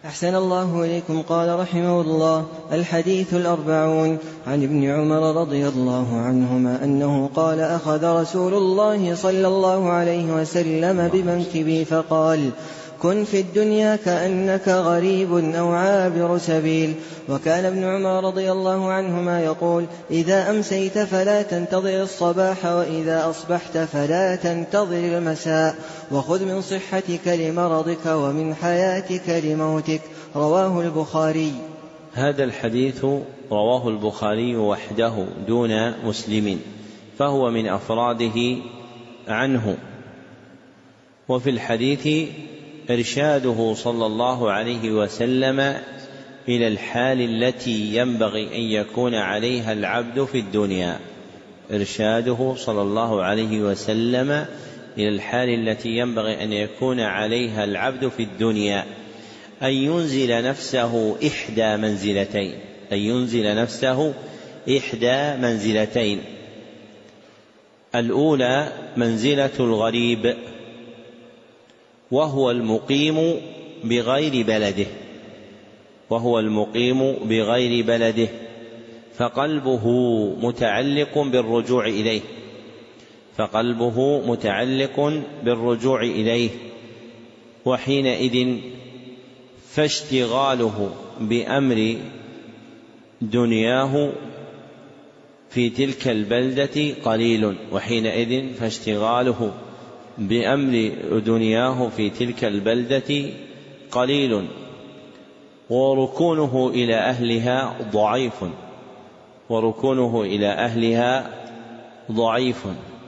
أحسن الله إليكم. قال رحمه الله: الحديث 40 عن ابن عمر رضي الله عنهما أنه قال: أخذ رسول الله صلى الله عليه وسلم بمنكبي فقال: كن في الدنيا كأنك غريب أو عابر سبيل. وكان ابن عمر رضي الله عنهما يقول: إذا أمسيت فلا تنتظر الصباح، وإذا أصبحت فلا تنتظر المساء، وخذ من صحتك لمرضك ومن حياتك لموتك. رواه البخاري. هذا الحديث رواه البخاري وحده دون مسلم، فهو من أفراده عنه. وفي الحديث إرشاده صلى الله عليه وسلم إلى الحال التي ينبغي أن يكون عليها العبد في الدنيا. إرشاده صلى الله عليه وسلم إلى الحال التي ينبغي أن يكون عليها العبد في الدنيا، أن ينزل نفسه إحدى منزلتين، أن ينزل نفسه إحدى منزلتين. الأولى منزلة الغريب، وهو المقيم بغير بلده، وهو المقيم بغير بلده، فقلبه متعلق بالرجوع إليه، فقلبه متعلق بالرجوع إليه، وحينئذ فاشتغاله بأمر دنياه في تلك البلدة قليل، وحينئذ فاشتغاله بأمر دنياه في تلك البلدة قليل، وركونه إلى أهلها ضعيف، وركونه إلى أهلها ضعيف،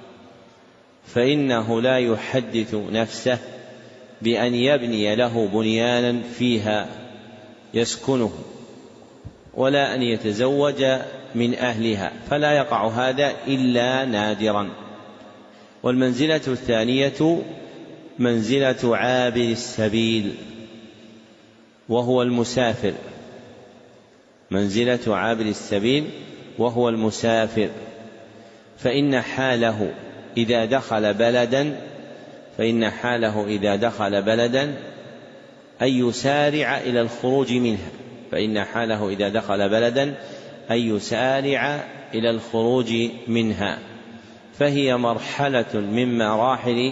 فإنه لا يحدث نفسه بأن يبني له بنيانا فيها يسكنه، ولا أن يتزوج من أهلها، فلا يقع هذا إلا نادرا. والمنزلة الثانية منزلة عابر السبيل، وهو المسافر، منزلة عابر السبيل وهو المسافر، فإن حاله إذا دخل بلدا أن يسارع إلى الخروج منها، فإن حاله إذا دخل بلدا أن يسارع إلى الخروج منها، فهي مرحلة من مراحل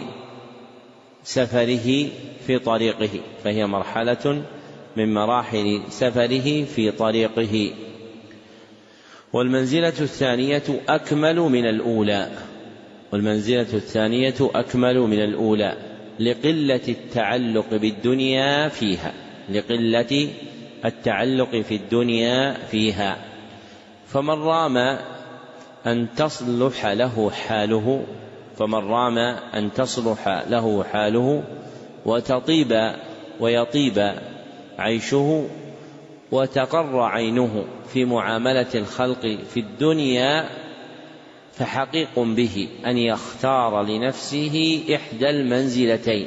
سفره في طريقه، فهي مرحلة من مراحل سفره في طريقه. والمنزلة الثانية أكمل من الأولى، والمنزلة الثانية أكمل من الأولى لقلة التعلق بالدنيا فيها، لقلة التعلق في الدنيا فيها. فمن رام أن تصلح له حاله، فمن رام أن تصلح له حاله وتطيب ويطيب عيشه وتقر عينه في معاملة الخلق في الدنيا، فحقيق به أن يختار لنفسه إحدى المنزلتين،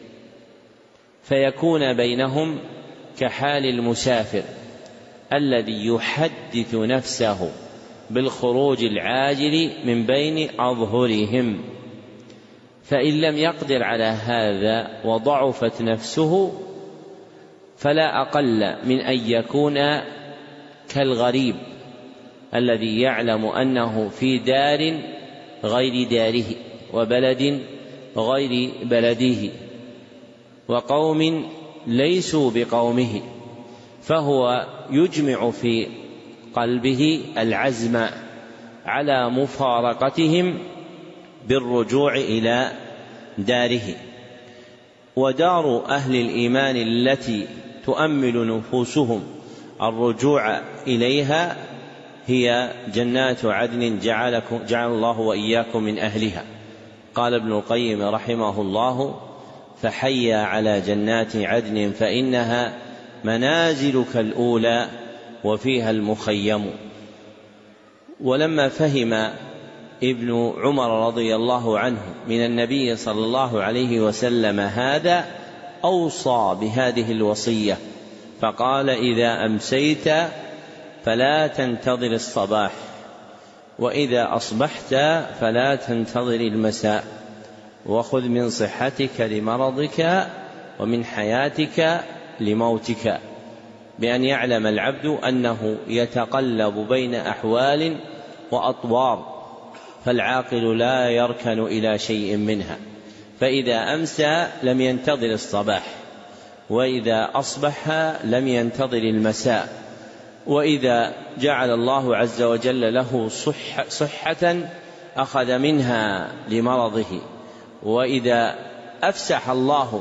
فيكون بينهم كحال المسافر الذي يحدث نفسه بالخروج العاجل من بين أظهرهم، فإن لم يقدر على هذا وضعفت نفسه فلا أقل من أن يكون كالغريب الذي يعلم أنه في دار غير داره، وبلد غير بلده، وقوم ليسوا بقومه، فهو يجمع في قلبه العزم على مفارقتهم بالرجوع إلى داره. ودار أهل الإيمان التي تؤمل نفوسهم الرجوع إليها هي جنات عدن جعل الله وإياكم من أهلها. قال ابن القيم رحمه الله: فحيا على جنات عدن فإنها منازلك الأولى وفيها المخيم. ولما فهم ابن عمر رضي الله عنه من النبي صلى الله عليه وسلم هذا أوصى بهذه الوصية، فقال: إذا أمسيت فلا تنتظر الصباح، وإذا أصبحت فلا تنتظر المساء، وخذ من صحتك لمرضك ومن حياتك لموتك، بأن يعلم العبد أنه يتقلب بين أحوال وأطوار، فالعاقل لا يركن إلى شيء منها، فإذا أمسى لم ينتظر الصباح، وإذا أصبح لم ينتظر المساء، وإذا جعل الله عز وجل له صحة أخذ منها لمرضه، وإذا فسح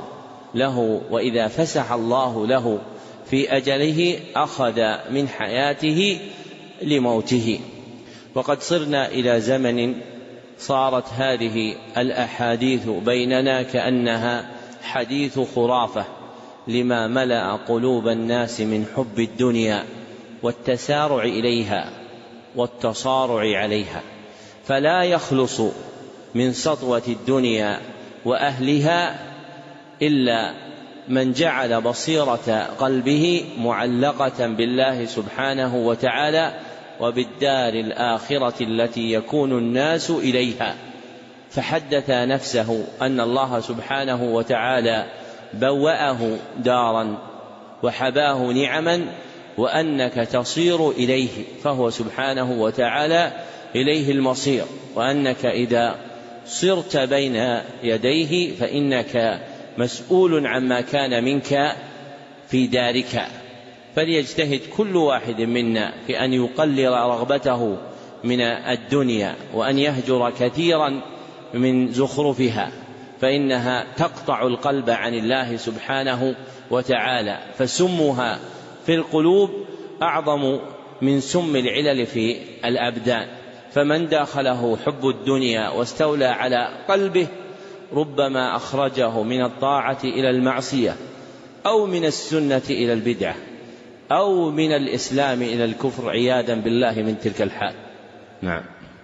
الله له في أجله أخذ من حياته لموته. وقد صرنا إلى زمن صارت هذه الأحاديث بيننا كأنها حديث خرافة، لما ملأ قلوب الناس من حب الدنيا والتسارع إليها والتصارع عليها، فلا يخلص من سطوة الدنيا وأهلها إلا من جعل بصيرة قلبه معلقة بالله سبحانه وتعالى وبالدار الآخرة التي يكون الناس إليها، فحدث نفسه أن الله سبحانه وتعالى بوأه دارا وحباه نعما، وأنك تصير إليه، فهو سبحانه وتعالى إليه المصير، وأنك إذا صرت بين يديه فإنك مسؤول عما كان منك في دارك. فليجتهد كل واحد منا في أن يقلل رغبته من الدنيا، وأن يهجر كثيرا من زخرفها، فإنها تقطع القلب عن الله سبحانه وتعالى، فسمها في القلوب أعظم من سم العلل في الأبدان، فمن داخله حب الدنيا واستولى على قلبه ربما أخرجه من الطاعة إلى المعصية، أو من السنة إلى البدعة، أو من الإسلام إلى الكفر، عياذا بالله من تلك الحال. نعم.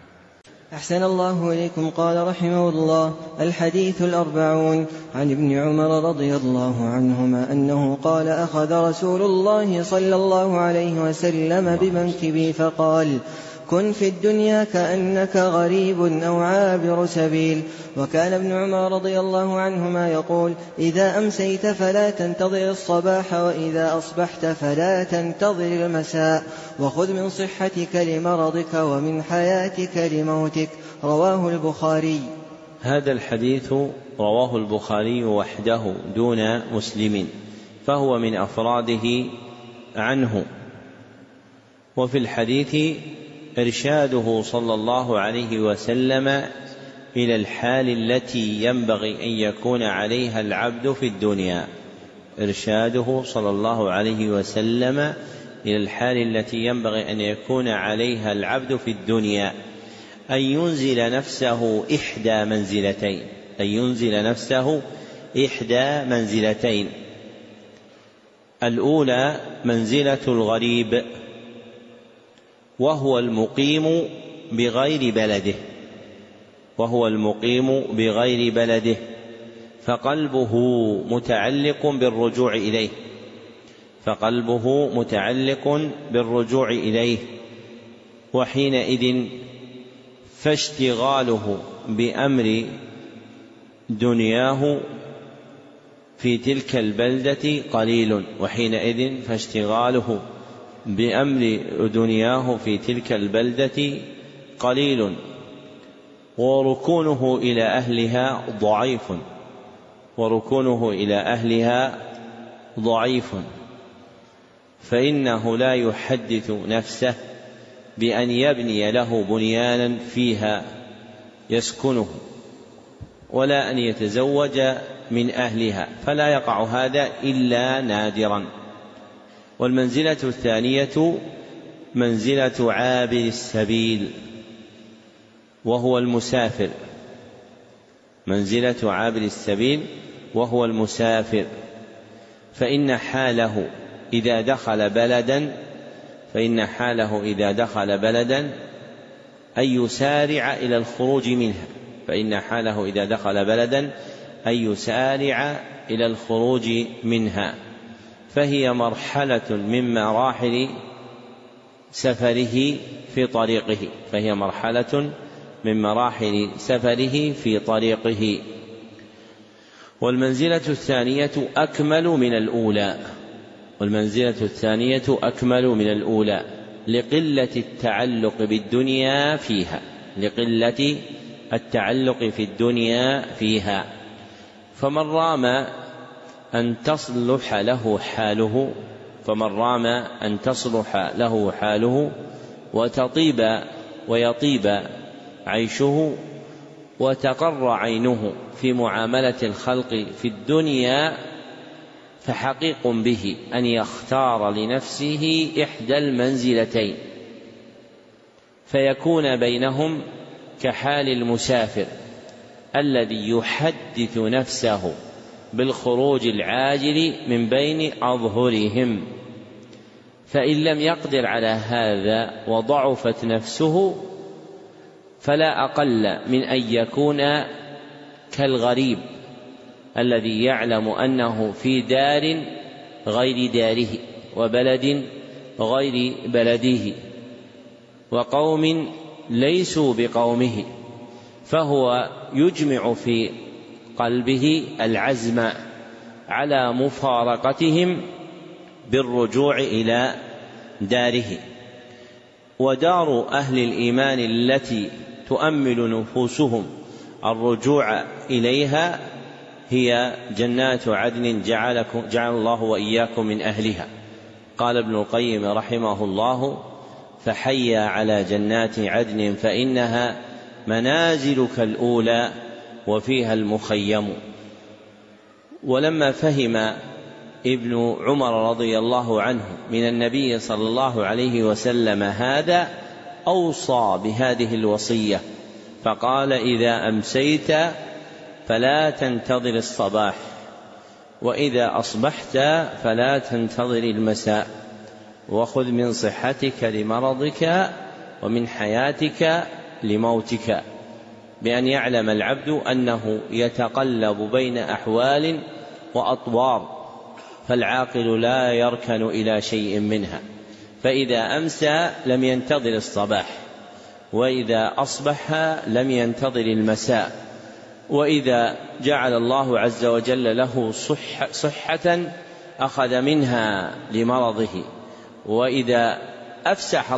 أحسن الله إليكم. قال رحمه الله: الحديث 40 عن ابن عمر رضي الله عنهما أنه قال: أخذ رسول الله صلى الله عليه وسلم بمنكبي فقال: كن في الدنيا كأنك غريب أو عابر سبيل. وكان ابن عمر رضي الله عنهما يقول: إذا أمسيت فلا تنتظر الصباح، وإذا أصبحت فلا تنتظر المساء، وخذ من صحتك لمرضك ومن حياتك لموتك. رواه البخاري. هذا الحديث رواه البخاري وحده دون مسلم، فهو من أفراده عنه. وفي الحديث إرشاده صلى الله عليه وسلم إلى الحال التي ينبغي أن يكون عليها العبد في الدنيا، إرشاده صلى الله عليه وسلم إلى الحال التي ينبغي أن يكون عليها العبد في الدنيا، أن ينزل نفسه إحدى منزلتين. الأولى منزلة الغريب، وهو المقيم بغير بلده، فقلبه متعلق بالرجوع إليه، وحينئذ فاشتغاله بأمر دنياه في تلك البلدة قليل، وركونه إلى أهلها ضعيف، فإنه لا يحدث نفسه بأن يبني له بنيانا فيها يسكنه، ولا أن يتزوج من أهلها، فلا يقع هذا إلا نادرا. والمنزلة الثانية منزلة عابر السبيل، وهو المسافر، فإن حاله إذا دخل بلدا أن يسارع إلى الخروج منها، فهي مرحلة من مراحل سفره في طريقه. والمنزلة الثانية أكمل من الأولى، والمنزلة الثانية أكمل من الأولى لقلة التعلق بالدنيا فيها، لقلة التعلق في الدنيا فيها. فمن رام أن تصلح له حاله وتطيب ويطيب عيشه وتقر عينه في معاملة الخلق في الدنيا، فحقيق به أن يختار لنفسه إحدى المنزلتين، فيكون بينهم كحال المسافر الذي يحدث نفسه بالخروج العاجل من بين أظهرهم، فإن لم يقدر على هذا وضعفت نفسه فلا أقل من أن يكون كالغريب الذي يعلم أنه في دار غير داره وبلد غير بلده وقوم ليسوا بقومه، فهو يجمع في قلبه العزم على مفارقتهم بالرجوع إلى داره. ودار أهل الإيمان التي تؤمل نفوسهم الرجوع إليها هي جنات عدن جعل الله وإياكم من أهلها. قال ابن القيم رحمه الله: فحيا على جنات عدن فإنها منازلك الأولى وفيها المخيم. ولما فهم ابن عمر رضي الله عنه من النبي صلى الله عليه وسلم هذا أوصى بهذه الوصية فقال: إذا أمسيت فلا تنتظر الصباح، وإذا أصبحت فلا تنتظر المساء، وخذ من صحتك لمرضك ومن حياتك لموتك، بأن يعلم العبد أنه يتقلب بين أحوال وأطوار، فالعاقل لا يركن إلى شيء منها، فإذا أمسى لم ينتظر الصباح، وإذا أصبح لم ينتظر المساء، وإذا جعل الله عز وجل له صحة أخذ منها لمرضه، وإذا فسح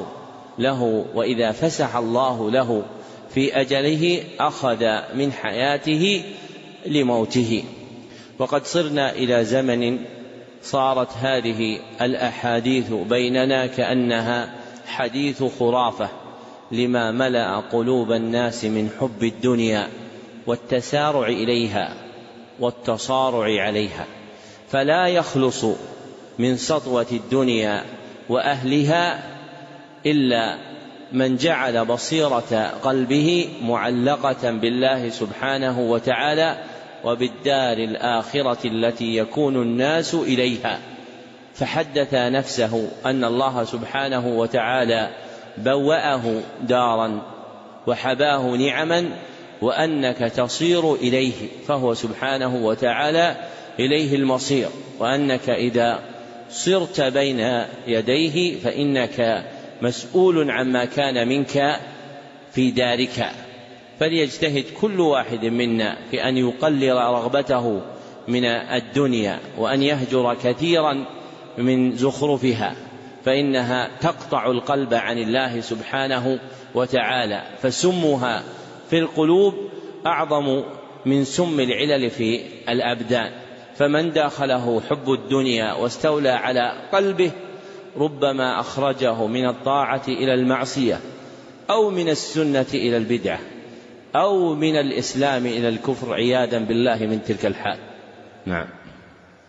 الله له في أجله أخذ من حياته لموته. وقد صرنا إلى زمن صارت هذه الأحاديث بيننا كأنها حديث خرافة لما ملأ قلوب الناس من حب الدنيا والتسارع إليها والتصارع عليها، فلا يخلص من سطوة الدنيا وأهلها إلا من جعل بصيرة قلبه معلقة بالله سبحانه وتعالى وبالدار الآخرة التي يكون الناس إليها، فحدث نفسه أن الله سبحانه وتعالى بوأه دارا وحباه نعما، وأنك تصير إليه، فهو سبحانه وتعالى إليه المصير، وأنك إذا صرت بين يديه فإنك مسؤول عما كان منك في دارك. فليجتهد كل واحد منا في أن يقلل رغبته من الدنيا وأن يهجر كثيرا من زخرفها، فإنها تقطع القلب عن الله سبحانه وتعالى، فسمها في القلوب أعظم من سم العلل في الأبدان. فمن داخله حب الدنيا واستولى على قلبه ربما أخرجه من الطاعة إلى المعصية، أو من السنة إلى البدعة، أو من الإسلام إلى الكفر عياذا بالله من تلك الحال. نعم.